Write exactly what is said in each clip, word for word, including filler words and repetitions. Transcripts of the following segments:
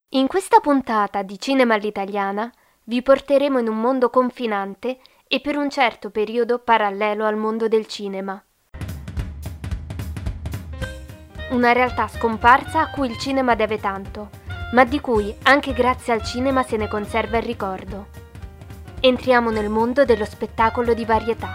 In questa puntata di Cinema all'italiana vi porteremo in un mondo confinante e per un certo periodo parallelo al mondo del cinema. Una realtà scomparsa a cui il cinema deve tanto, ma di cui anche grazie al cinema se ne conserva il ricordo. Entriamo nel mondo dello spettacolo di varietà.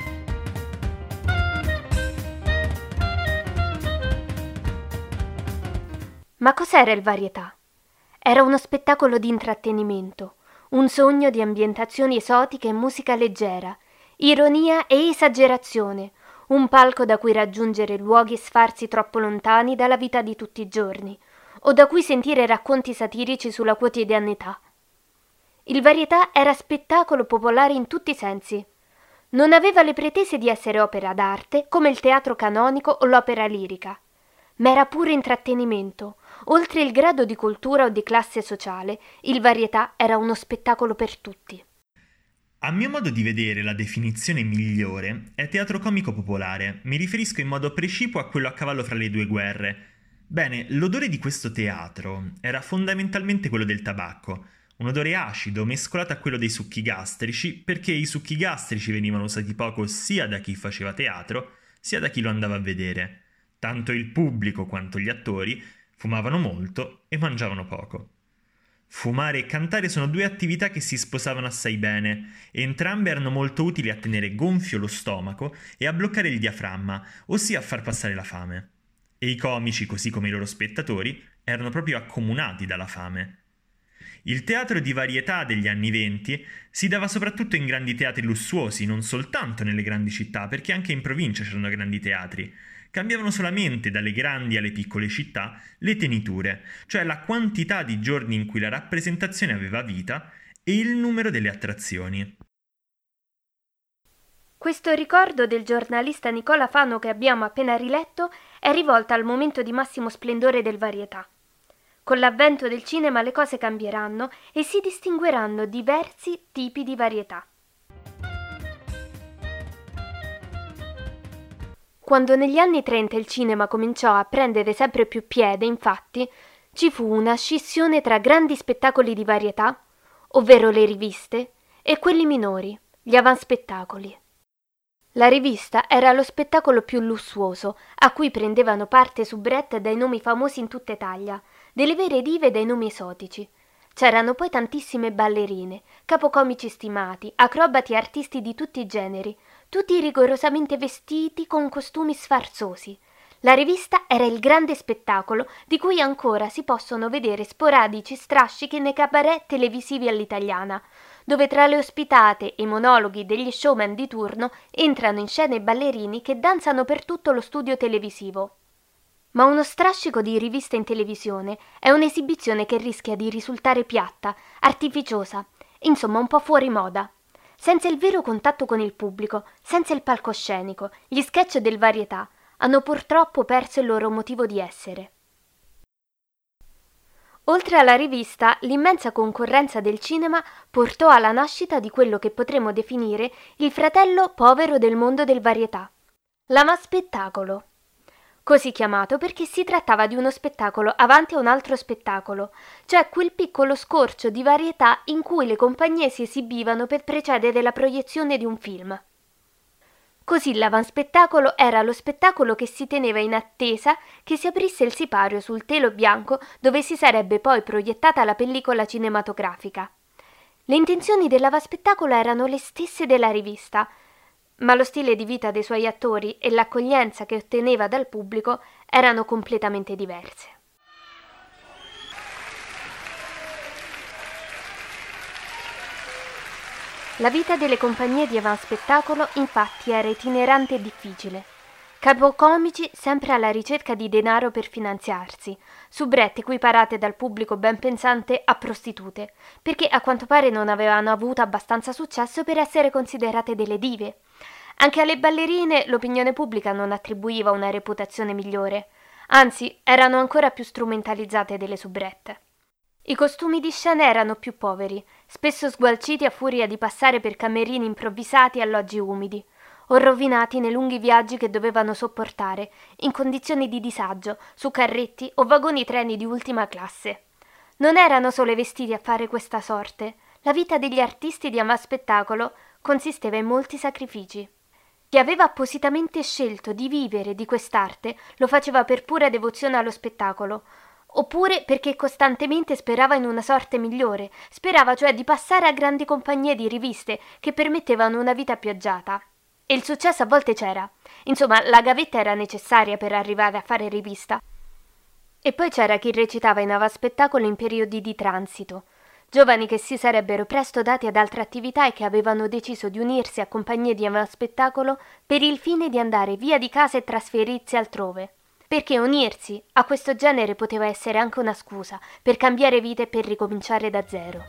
Ma cos'era il varietà? Era uno spettacolo di intrattenimento, un sogno di ambientazioni esotiche e musica leggera, ironia e esagerazione, un palco da cui raggiungere luoghi e sfarzi troppo lontani dalla vita di tutti i giorni, o da cui sentire racconti satirici sulla quotidianità. Il varietà era spettacolo popolare in tutti i sensi. Non aveva le pretese di essere opera d'arte come il teatro canonico o l'opera lirica, ma era puro intrattenimento. Oltre il grado di cultura o di classe sociale, il varietà era uno spettacolo per tutti. A mio modo di vedere, la definizione migliore è teatro comico popolare. Mi riferisco in modo precipuo a quello a cavallo fra le due guerre. Bene, l'odore di questo teatro era fondamentalmente quello del tabacco, un odore acido mescolato a quello dei succhi gastrici, perché i succhi gastrici venivano usati poco sia da chi faceva teatro, sia da chi lo andava a vedere. Tanto il pubblico quanto gli attori fumavano molto e mangiavano poco. Fumare e cantare sono due attività che si sposavano assai bene, e entrambe erano molto utili a tenere gonfio lo stomaco e a bloccare il diaframma, ossia a far passare la fame. E i comici, così come i loro spettatori, erano proprio accomunati dalla fame. Il teatro di varietà degli anni venti si dava soprattutto in grandi teatri lussuosi, non soltanto nelle grandi città, perché anche in provincia c'erano grandi teatri. Cambiavano solamente dalle grandi alle piccole città le teniture, cioè la quantità di giorni in cui la rappresentazione aveva vita e il numero delle attrazioni. Questo ricordo del giornalista Nicola Fano che abbiamo appena riletto è rivolto al momento di massimo splendore del varietà. Con l'avvento del cinema le cose cambieranno e si distingueranno diversi tipi di varietà. Quando negli anni trenta il cinema cominciò a prendere sempre più piede, infatti, ci fu una scissione tra grandi spettacoli di varietà, ovvero le riviste, e quelli minori, gli avanspettacoli. La rivista era lo spettacolo più lussuoso, a cui prendevano parte soubrette dai nomi famosi in tutta Italia, delle vere dive dai nomi esotici. C'erano poi tantissime ballerine, capocomici stimati, acrobati e artisti di tutti i generi, tutti rigorosamente vestiti con costumi sfarzosi. La rivista era il grande spettacolo di cui ancora si possono vedere sporadici strascichi nei cabaret televisivi all'italiana, dove tra le ospitate e i monologhi degli showman di turno entrano in scena i ballerini che danzano per tutto lo studio televisivo. Ma uno strascico di rivista in televisione è un'esibizione che rischia di risultare piatta, artificiosa, insomma un po' fuori moda. Senza il vero contatto con il pubblico, senza il palcoscenico, gli sketch del varietà hanno purtroppo perso il loro motivo di essere. Oltre alla rivista, l'immensa concorrenza del cinema portò alla nascita di quello che potremmo definire il fratello povero del mondo del varietà, l'avanspettacolo. Così chiamato perché si trattava di uno spettacolo avanti a un altro spettacolo, cioè quel piccolo scorcio di varietà in cui le compagnie si esibivano per precedere la proiezione di un film. Così l'avanspettacolo era lo spettacolo che si teneva in attesa che si aprisse il sipario sul telo bianco dove si sarebbe poi proiettata la pellicola cinematografica. Le intenzioni dell'avanspettacolo erano le stesse della rivista, ma lo stile di vita dei suoi attori e l'accoglienza che otteneva dal pubblico erano completamente diverse. La vita delle compagnie di avanspettacolo infatti era itinerante e difficile. Capocomici sempre alla ricerca di denaro per finanziarsi, soubrette equiparate dal pubblico ben pensante a prostitute, perché a quanto pare non avevano avuto abbastanza successo per essere considerate delle dive. Anche alle ballerine l'opinione pubblica non attribuiva una reputazione migliore, anzi erano ancora più strumentalizzate delle soubrette. I costumi di scena erano più poveri, spesso sgualciti a furia di passare per camerini improvvisati e alloggi umidi, o rovinati nei lunghi viaggi che dovevano sopportare, in condizioni di disagio, su carretti o vagoni treni di ultima classe. Non erano solo i vestiti a fare questa sorte. La vita degli artisti di avanspettacolo consisteva in molti sacrifici. Chi aveva appositamente scelto di vivere di quest'arte lo faceva per pura devozione allo spettacolo, oppure perché costantemente sperava in una sorte migliore, sperava cioè di passare a grandi compagnie di riviste che permettevano una vita più agiata. E il successo a volte c'era. Insomma, la gavetta era necessaria per arrivare a fare rivista. E poi c'era chi recitava in avanspettacolo in periodi di transito, giovani che si sarebbero presto dati ad altre attività e che avevano deciso di unirsi a compagnie di avanspettacolo per il fine di andare via di casa e trasferirsi altrove. Perché unirsi a questo genere poteva essere anche una scusa per cambiare vita e per ricominciare da zero.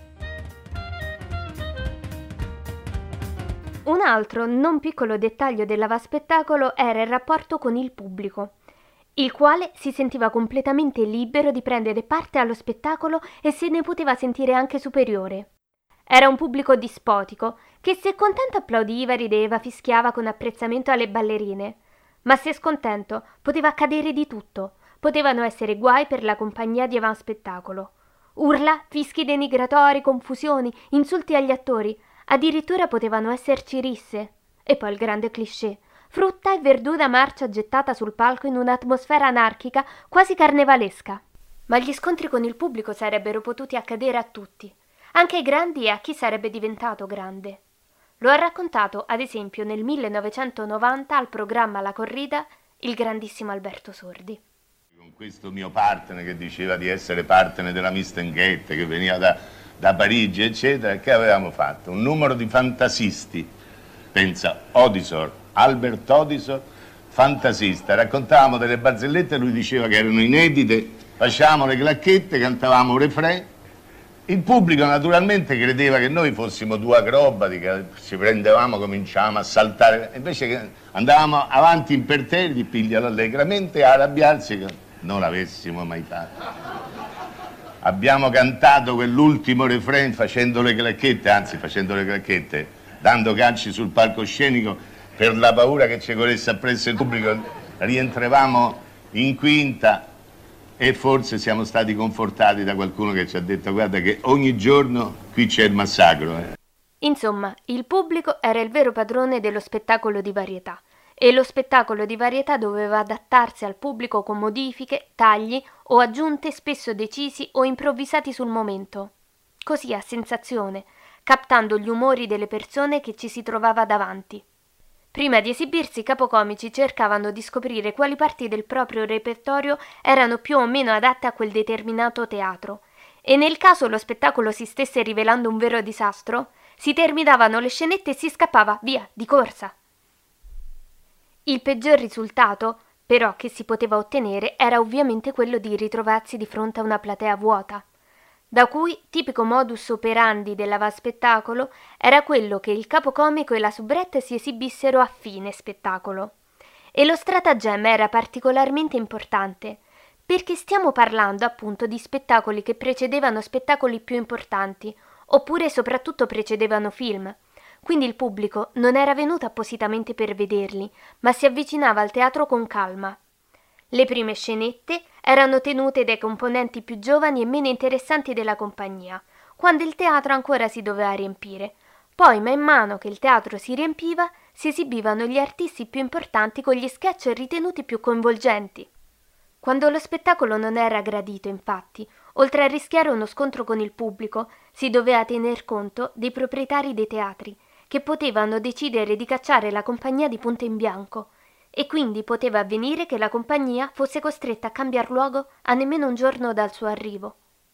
Un altro non piccolo dettaglio dell'avanspettacolo era il rapporto con il pubblico, il quale si sentiva completamente libero di prendere parte allo spettacolo e se ne poteva sentire anche superiore. Era un pubblico dispotico che se contento applaudiva, rideva, fischiava con apprezzamento alle ballerine, ma se scontento poteva accadere di tutto. Potevano essere guai per la compagnia di avanspettacolo, urla, fischi denigratori, confusioni, insulti agli attori, addirittura potevano esserci risse. E poi il grande cliché: frutta e verdura marcia gettata sul palco in un'atmosfera anarchica quasi carnevalesca. Ma gli scontri con il pubblico sarebbero potuti accadere a tutti, anche ai grandi e a chi sarebbe diventato grande. Lo ha raccontato, ad esempio, nel millenovecentonovanta al programma La Corrida il grandissimo Alberto Sordi. Con questo mio partner che diceva di essere partner della Mistenghette, che veniva da, da Parigi, eccetera, che avevamo fatto? Un numero di fantasisti. Pensa, Odisor, Albert Odisor, fantasista. Raccontavamo delle barzellette, lui diceva che erano inedite, facevamo le clacchette, cantavamo un refrain. Il pubblico naturalmente credeva che noi fossimo due acrobati, che ci prendevamo, cominciavamo a saltare, invece che andavamo avanti imperterriti, piglialo allegramente, a arrabbiarsi che non l'avessimo mai fatto. Abbiamo cantato quell'ultimo refrain facendo le clacchette, anzi facendo le clacchette, dando calci sul palcoscenico per la paura che ci corresse appresso il pubblico. Rientravamo in quinta e forse siamo stati confortati da qualcuno che ci ha detto: guarda che ogni giorno qui c'è il massacro. Eh. Insomma, il pubblico era il vero padrone dello spettacolo di varietà e lo spettacolo di varietà doveva adattarsi al pubblico con modifiche, tagli o aggiunte spesso decisi o improvvisati sul momento, così a sensazione, captando gli umori delle persone che ci si trovava davanti. Prima di esibirsi, i capocomici cercavano di scoprire quali parti del proprio repertorio erano più o meno adatte a quel determinato teatro, e nel caso lo spettacolo si stesse rivelando un vero disastro, si terminavano le scenette e si scappava via di corsa. Il peggior risultato, però, che si poteva ottenere era ovviamente quello di ritrovarsi di fronte a una platea vuota, da cui tipico modus operandi dell'avanspettacolo era quello che il capocomico e la soubrette si esibissero a fine spettacolo. E lo stratagemma era particolarmente importante, perché stiamo parlando appunto di spettacoli che precedevano spettacoli più importanti, oppure soprattutto precedevano film. Quindi il pubblico non era venuto appositamente per vederli, ma si avvicinava al teatro con calma. Le prime scenette erano tenute dai componenti più giovani e meno interessanti della compagnia, quando il teatro ancora si doveva riempire. Poi, man mano che il teatro si riempiva, si esibivano gli artisti più importanti con gli sketch ritenuti più coinvolgenti. Quando lo spettacolo non era gradito, infatti, oltre a rischiare uno scontro con il pubblico, si doveva tener conto dei proprietari dei teatri, che potevano decidere di cacciare la compagnia di punto in bianco, e quindi poteva avvenire che la compagnia fosse costretta a cambiar luogo a nemmeno un giorno dal suo arrivo.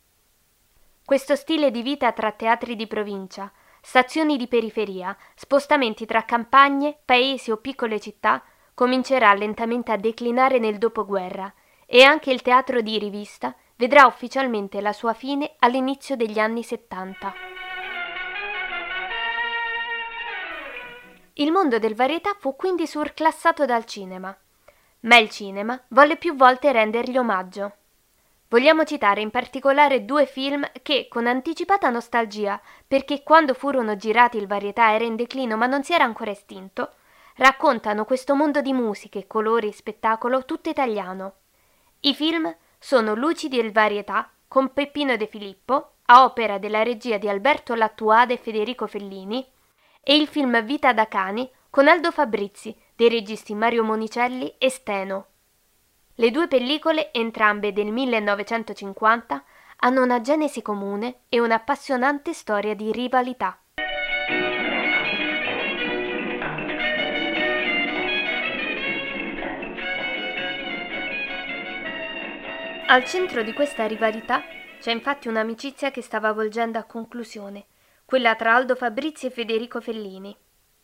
Questo stile di vita tra teatri di provincia, stazioni di periferia, spostamenti tra campagne, paesi o piccole città, comincerà lentamente a declinare nel dopoguerra, e anche il teatro di rivista vedrà ufficialmente la sua fine all'inizio degli anni settanta. Il mondo del varietà fu quindi surclassato dal cinema, ma il cinema volle più volte rendergli omaggio. Vogliamo citare in particolare due film che, con anticipata nostalgia, perché quando furono girati il varietà era in declino ma non si era ancora estinto, raccontano questo mondo di musiche, colori e spettacolo tutto italiano. I film sono Luci del varietà, con Peppino De Filippo, a opera della regia di Alberto Lattuada e Federico Fellini, e il film Vita da cani con Aldo Fabrizi, dei registi Mario Monicelli e Steno. Le due pellicole, entrambe del millenovecentocinquanta, hanno una genesi comune e un'appassionante storia di rivalità. Al centro di questa rivalità c'è infatti un'amicizia che stava volgendo a conclusione, quella tra Aldo Fabrizi e Federico Fellini.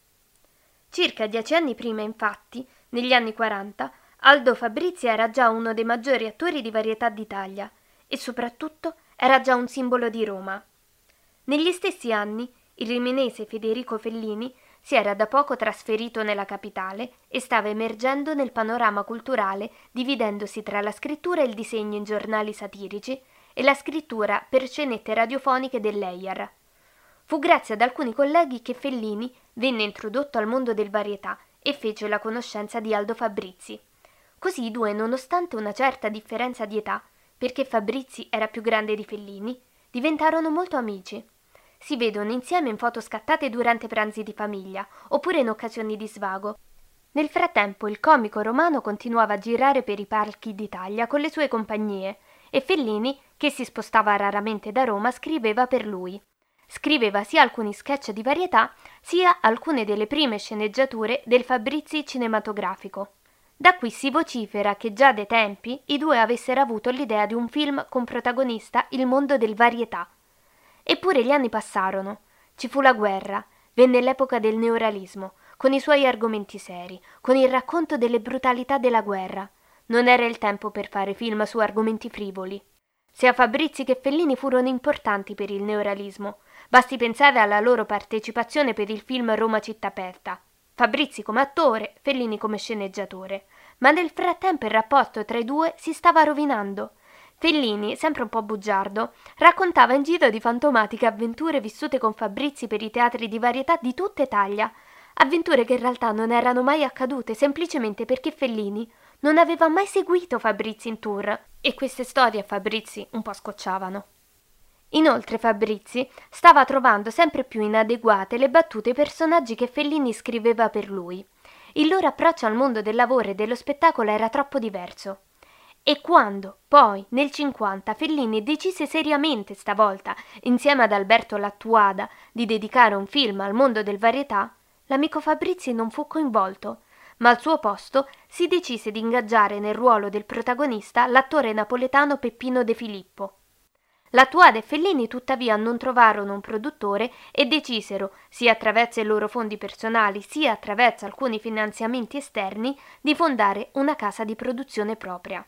Circa dieci anni prima, infatti, negli anni quaranta, Aldo Fabrizi era già uno dei maggiori attori di varietà d'Italia e soprattutto era già un simbolo di Roma. Negli stessi anni, il riminese Federico Fellini si era da poco trasferito nella capitale e stava emergendo nel panorama culturale, dividendosi tra la scrittura e il disegno in giornali satirici e la scrittura per scenette radiofoniche dell'E I R. Fu grazie ad alcuni colleghi che Fellini venne introdotto al mondo del varietà e fece la conoscenza di Aldo Fabrizi. Così i due, nonostante una certa differenza di età, perché Fabrizi era più grande di Fellini, diventarono molto amici. Si vedono insieme in foto scattate durante pranzi di famiglia, oppure in occasioni di svago. Nel frattempo il comico romano continuava a girare per i palchi d'Italia con le sue compagnie e Fellini, che si spostava raramente da Roma, scriveva per lui. Scriveva sia alcuni sketch di varietà, sia alcune delle prime sceneggiature del Fabrizi cinematografico. Da qui si vocifera che già dai tempi i due avessero avuto l'idea di un film con protagonista il mondo del varietà. Eppure gli anni passarono, ci fu la guerra, venne l'epoca del neorealismo, con i suoi argomenti seri, con il racconto delle brutalità della guerra. Non era il tempo per fare film su argomenti frivoli. Sia Fabrizi che Fellini furono importanti per il neorealismo, basti pensare alla loro partecipazione per il film Roma città aperta. Fabrizi come attore, Fellini come sceneggiatore, ma nel frattempo il rapporto tra i due si stava rovinando. Fellini, sempre un po' bugiardo, raccontava in giro di fantomatiche avventure vissute con Fabrizi per i teatri di varietà di tutta Italia, avventure che in realtà non erano mai accadute semplicemente perché Fellini non aveva mai seguito Fabrizi in tour e queste storie a Fabrizi un po' scocciavano. Inoltre Fabrizi stava trovando sempre più inadeguate le battute ai personaggi che Fellini scriveva per lui. Il loro approccio al mondo del lavoro e dello spettacolo era troppo diverso. E quando, poi, nel cinquanta, Fellini decise seriamente stavolta, insieme ad Alberto Lattuada, di dedicare un film al mondo del varietà, l'amico Fabrizi non fu coinvolto, ma al suo posto si decise di ingaggiare nel ruolo del protagonista l'attore napoletano Peppino De Filippo. Lattuada e Fellini tuttavia non trovarono un produttore e decisero, sia attraverso i loro fondi personali sia attraverso alcuni finanziamenti esterni, di fondare una casa di produzione propria.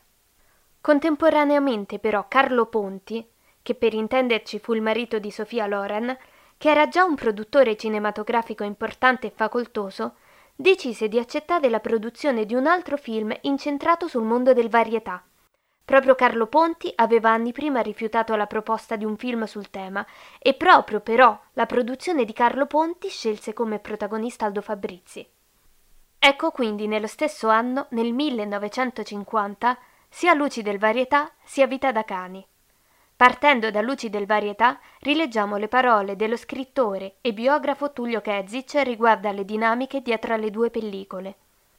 Contemporaneamente però Carlo Ponti, che per intenderci fu il marito di Sofia Loren, che era già un produttore cinematografico importante e facoltoso, decise di accettare la produzione di un altro film incentrato sul mondo del varietà. Proprio Carlo Ponti aveva anni prima rifiutato la proposta di un film sul tema e proprio però la produzione di Carlo Ponti scelse come protagonista Aldo Fabrizi. Ecco quindi nello stesso anno, nel millenovecentocinquanta, sia Luci del varietà sia Vita da cani. Partendo da Luci del varietà, rileggiamo le parole dello scrittore e biografo Tullio Kezic riguardo alle dinamiche dietro alle due pellicole.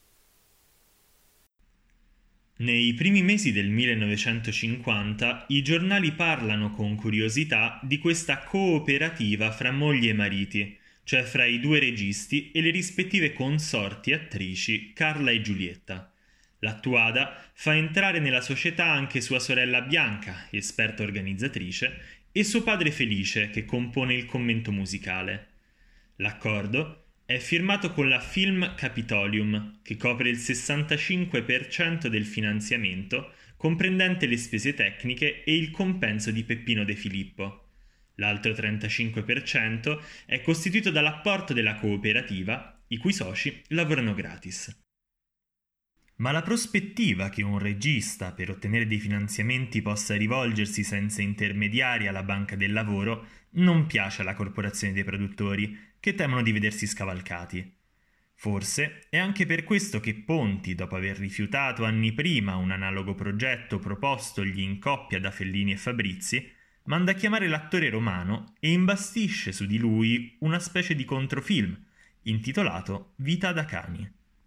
Nei primi mesi del millenovecentocinquanta i giornali parlano con curiosità di questa cooperativa fra mogli e mariti, cioè fra i due registi e le rispettive consorti attrici Carla e Giulietta. Lattuada fa entrare nella società anche sua sorella Bianca, esperta organizzatrice, e suo padre Felice, che compone il commento musicale. L'accordo è firmato con la Film Capitolium, che copre il sessantacinque per cento del finanziamento, comprendente le spese tecniche e il compenso di Peppino De Filippo. L'altro trentacinque per cento è costituito dall'apporto della cooperativa, i cui soci lavorano gratis. Ma la prospettiva che un regista per ottenere dei finanziamenti possa rivolgersi senza intermediari alla banca del lavoro non piace alla corporazione dei produttori, che temono di vedersi scavalcati. Forse è anche per questo che Ponti, dopo aver rifiutato anni prima un analogo progetto propostogli in coppia da Fellini e Fabrizi, manda a chiamare l'attore romano e imbastisce su di lui una specie di controfilm, intitolato Vita da cani.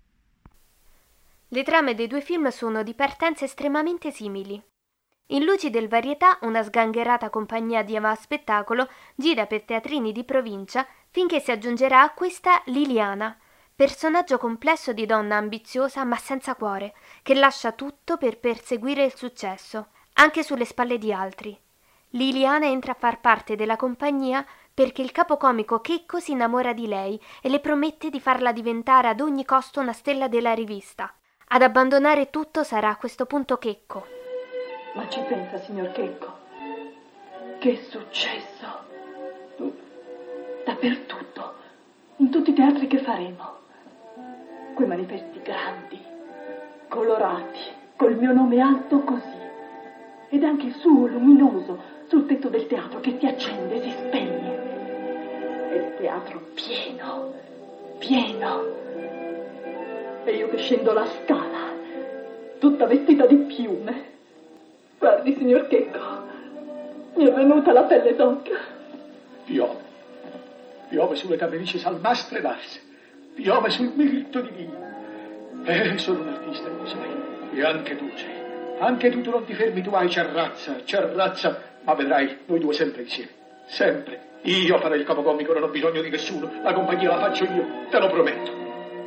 Le trame dei due film sono di partenze estremamente simili. In Luci del Varietà, una sgangherata compagnia di avanspettacolo gira per teatrini di provincia finché si aggiungerà a questa Liliana, personaggio complesso di donna ambiziosa ma senza cuore, che lascia tutto per perseguire il successo, anche sulle spalle di altri. Liliana entra a far parte della compagnia perché il capocomico Checco si innamora di lei e le promette di farla diventare ad ogni costo una stella della rivista. Ad abbandonare tutto sarà a questo punto Checco. Ma ci pensa, signor Checco? Che è successo? Dappertutto, in tutti i teatri che faremo. Quei manifesti grandi, colorati, col mio nome alto così. Ed anche il suo luminoso sul tetto del teatro che si accende e si spegne. E il teatro pieno, pieno. E io che scendo la scala, tutta vestita di piume. Guardi, signor Checco, mi è venuta la pelle d'oca. Piove, piove sulle camericie salmastre d'arse, piove sul mirto di vino. Eh, sono un artista, lo sai, e anche tu sei. Anche tu, tu non ti fermi, tu hai Ciarrazza, Ciarrazza, ma vedrai, noi due sempre insieme, sempre. Io farei il capocomico, non ho bisogno di nessuno, la compagnia la faccio io, te lo prometto.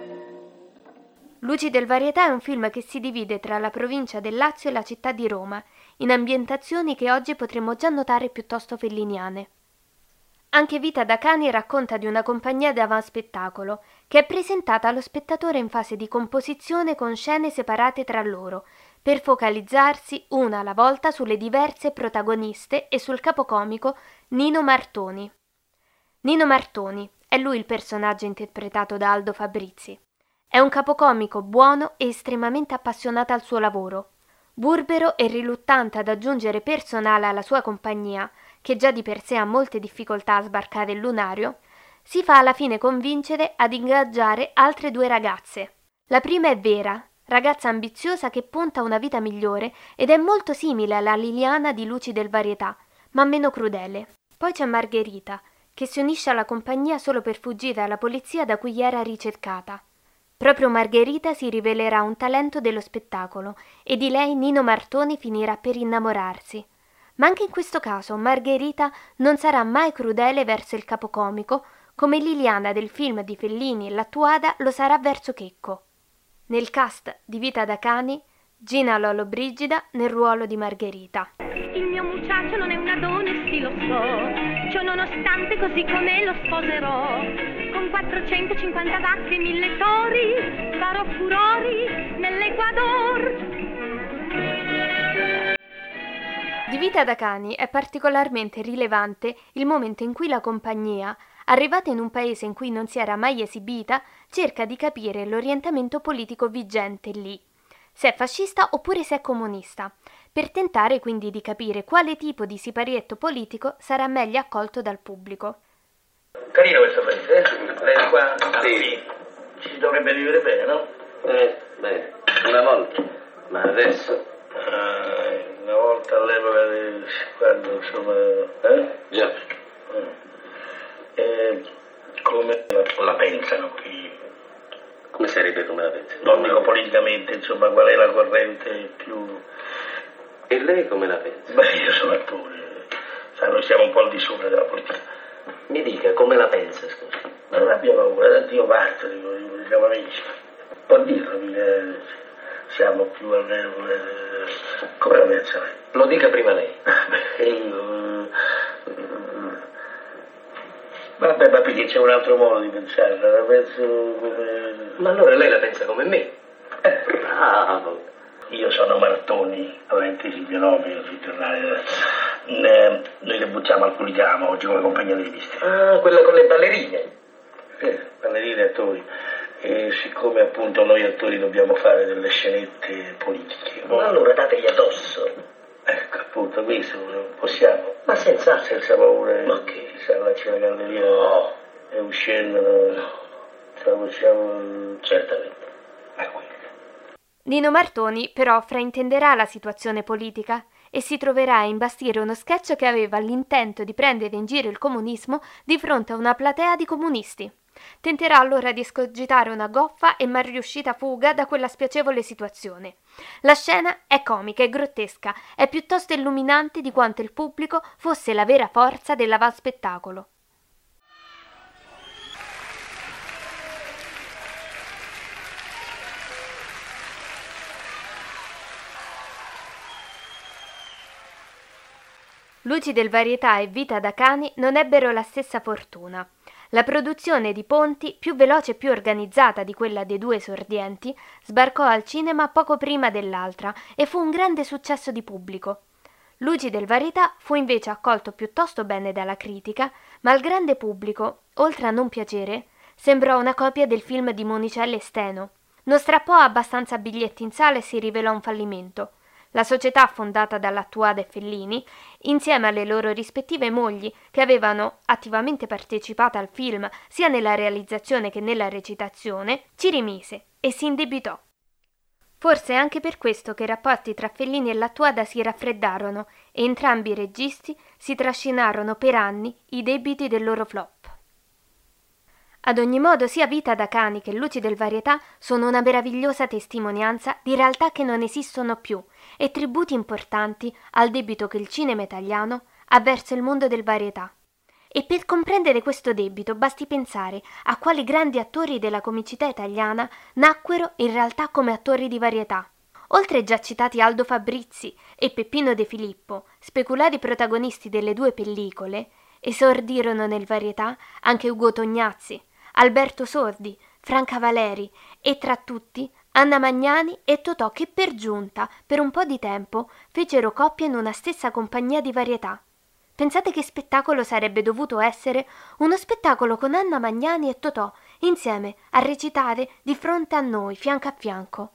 Luci del Varietà è un film che si divide tra la provincia del Lazio e la città di Roma, in ambientazioni che oggi potremmo già notare piuttosto felliniane. Anche Vita da cani racconta di una compagnia di avanspettacolo che è presentata allo spettatore in fase di composizione con scene separate tra loro, per focalizzarsi una alla volta sulle diverse protagoniste e sul capocomico Nino Martoni. Nino Martoni è lui il personaggio interpretato da Aldo Fabrizi. È un capocomico buono e estremamente appassionato al suo lavoro. Burbero e riluttante ad aggiungere personale alla sua compagnia, che già di per sé ha molte difficoltà a sbarcare il lunario, si fa alla fine convincere ad ingaggiare altre due ragazze. La prima è Vera, ragazza ambiziosa che punta a una vita migliore ed è molto simile alla Liliana di Luci del Varietà, ma meno crudele. Poi c'è Margherita, che si unisce alla compagnia solo per fuggire alla polizia da cui era ricercata. Proprio Margherita si rivelerà un talento dello spettacolo e di lei Nino Martoni finirà per innamorarsi. Ma anche in questo caso Margherita non sarà mai crudele verso il capocomico, come Liliana del film di Fellini e Lattuada lo sarà verso Checco. Nel cast di Vita da cani, Gina Lollobrigida nel ruolo di Margherita. Il mio muchacho non è una donna, sì lo so, ciò nonostante così come lo sposerò. Con quattrocentocinquanta vacche e mille tori, farò furori nell'Ecuador. Di Vita da cani è particolarmente rilevante il momento in cui la compagnia, arrivata in un paese in cui non si era mai esibita, cerca di capire l'orientamento politico vigente lì, se è fascista oppure se è comunista, per tentare quindi di capire quale tipo di siparietto politico sarà meglio accolto dal pubblico. Carino questo paese, eh? Lei qua sì. Ci dovrebbe vivere bene, no? Eh, bene, una volta, ma adesso... Ah, una volta all'epoca di... quando, insomma... eh? Già. Eh, come la, la pensano qui? Come sarebbe come la pensa? Non dico politicamente, insomma, qual è la corrente più... E lei come la pensa? Beh, io sono attore, sai, noi siamo un po' al di sopra della politica. Mi dica, come la pensa, scusi? Ma non abbia paura, tanto io parto, dico, siamo amici. Può dirlo, mica siamo più almeno come... come la pensa lei? Lo dica prima lei. Beh, io... Vabbè, ma perché c'è un altro modo di pensare, la penso come... Ma allora lei la pensa come me? Eh, bravo. Io sono Martoni, avete il mio nome sul giornale. Eh, noi debuttiamo al Culicamo oggi come compagnia di riviste. Ah, quella con le ballerine. Eh, ballerine e attori. E siccome appunto noi attori dobbiamo fare delle scenette politiche. Ma allora dategli addosso. Ecco, appunto, questo possiamo. Ma senza... Senza paura. Ma che? Si allaccia la candelina no. E uscendo. No. La possiamo certamente. Ma quella. Nino Martoni però fraintenderà la situazione politica e si troverà a imbastire uno sketch che aveva l'intento di prendere in giro il comunismo di fronte a una platea di comunisti. Tenterà allora di escogitare una goffa e mal riuscita fuga da quella spiacevole situazione. La scena è comica e grottesca, è piuttosto illuminante di quanto il pubblico fosse la vera forza dell'avanspettacolo. Luci del Varietà e Vita da cani non ebbero la stessa fortuna. La produzione di Ponti, più veloce e più organizzata di quella dei due esordienti, sbarcò al cinema poco prima dell'altra e fu un grande successo di pubblico. Luci del Varietà fu invece accolto piuttosto bene dalla critica, ma al grande pubblico, oltre a non piacere, sembrò una copia del film di Monicelli e Steno. Non strappò abbastanza biglietti in sala e si rivelò un fallimento. La società fondata dall'Attuada e Fellini, insieme alle loro rispettive mogli che avevano attivamente partecipato al film sia nella realizzazione che nella recitazione, ci rimise e si indebitò. Forse è anche per questo che i rapporti tra Fellini e l'Attuada si raffreddarono e entrambi i registi si trascinarono per anni i debiti del loro flop. Ad ogni modo, sia Vita da cani che Luci del Varietà sono una meravigliosa testimonianza di realtà che non esistono più e tributi importanti al debito che il cinema italiano ha verso il mondo del varietà. E per comprendere questo debito basti pensare a quali grandi attori della comicità italiana nacquero in realtà come attori di varietà. Oltre ai già citati Aldo Fabrizi e Peppino De Filippo, speculari protagonisti delle due pellicole, esordirono nel varietà anche Ugo Tognazzi, Alberto Sordi, Franca Valeri e tra tutti Anna Magnani e Totò che per giunta, per un po' di tempo, fecero coppia in una stessa compagnia di varietà. Pensate che spettacolo sarebbe dovuto essere uno spettacolo con Anna Magnani e Totò insieme a recitare di fronte a noi, fianco a fianco.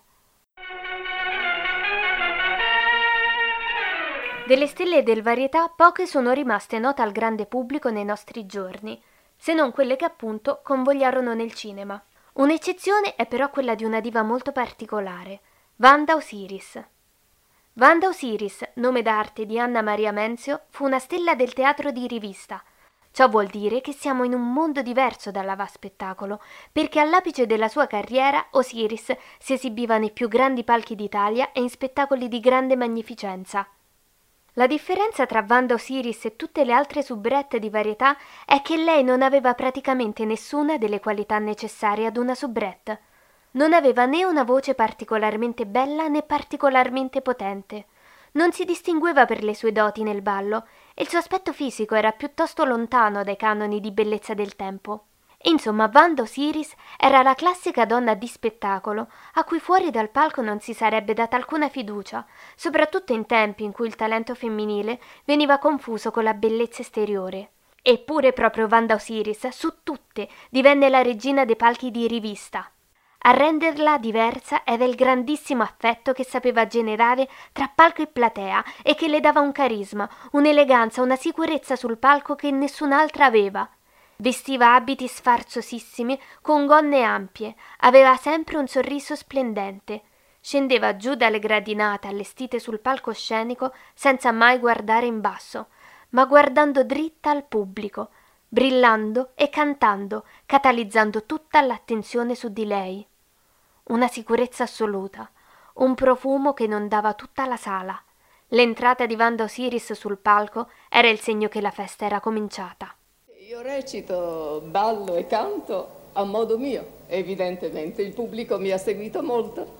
Delle stelle del varietà poche sono rimaste note al grande pubblico nei nostri giorni, se non quelle che appunto convogliarono nel cinema. Un'eccezione è però quella di una diva molto particolare, Wanda Osiris. Wanda Osiris, nome d'arte di Anna Maria Menzio, fu una stella del teatro di rivista. Ciò vuol dire che siamo in un mondo diverso dall'avaspettacolo, perché all'apice della sua carriera Osiris si esibiva nei più grandi palchi d'Italia e in spettacoli di grande magnificenza. La differenza tra Wanda Osiris e tutte le altre soubrette di varietà è che lei non aveva praticamente nessuna delle qualità necessarie ad una soubrette. Non aveva né una voce particolarmente bella né particolarmente potente. Non si distingueva per le sue doti nel ballo e il suo aspetto fisico era piuttosto lontano dai canoni di bellezza del tempo. Insomma, Wanda Osiris era la classica donna di spettacolo a cui fuori dal palco non si sarebbe data alcuna fiducia, soprattutto in tempi in cui il talento femminile veniva confuso con la bellezza esteriore. Eppure proprio Wanda Osiris, su tutte, divenne la regina dei palchi di rivista. A renderla diversa era il grandissimo affetto che sapeva generare tra palco e platea e che le dava un carisma, un'eleganza, una sicurezza sul palco che nessun'altra aveva. Vestiva abiti sfarzosissimi con gonne ampie, aveva sempre un sorriso splendente. Scendeva giù dalle gradinate allestite sul palcoscenico senza mai guardare in basso, ma guardando dritta al pubblico, brillando e cantando, catalizzando tutta l'attenzione su di lei. Una sicurezza assoluta, un profumo che inondava tutta la sala. L'entrata di Wanda Osiris sul palco era il segno che la festa era cominciata. Io recito, ballo e canto a modo mio, evidentemente. Il pubblico mi ha seguito molto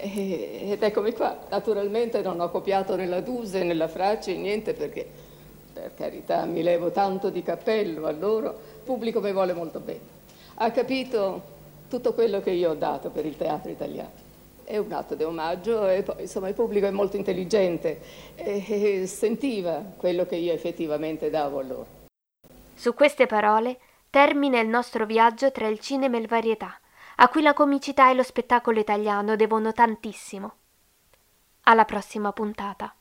ed eccomi qua. Naturalmente non ho copiato nella Duse, nella Fracci, niente, perché, per carità, mi levo tanto di cappello a loro. Il pubblico mi vuole molto bene. Ha capito tutto quello che io ho dato per il teatro italiano. È un atto di omaggio e poi, insomma, il pubblico è molto intelligente e sentiva quello che io effettivamente davo a loro. Su queste parole termina il nostro viaggio tra il cinema e il varietà, a cui la comicità e lo spettacolo italiano devono tantissimo. Alla prossima puntata.